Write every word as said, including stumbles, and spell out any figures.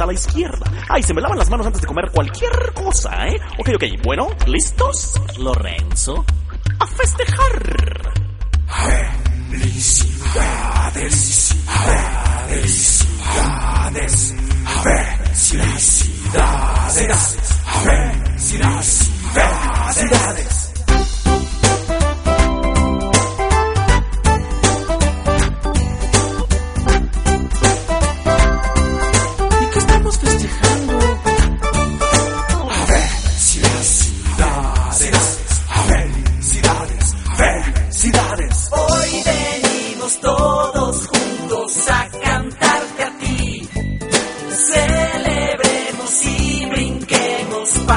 a la izquierda. Ay, se me lavan las manos antes de comer cualquier cosa, ¿eh? Ok, ok, bueno, ¿listos? Lorenzo, a festejar. Felicidades.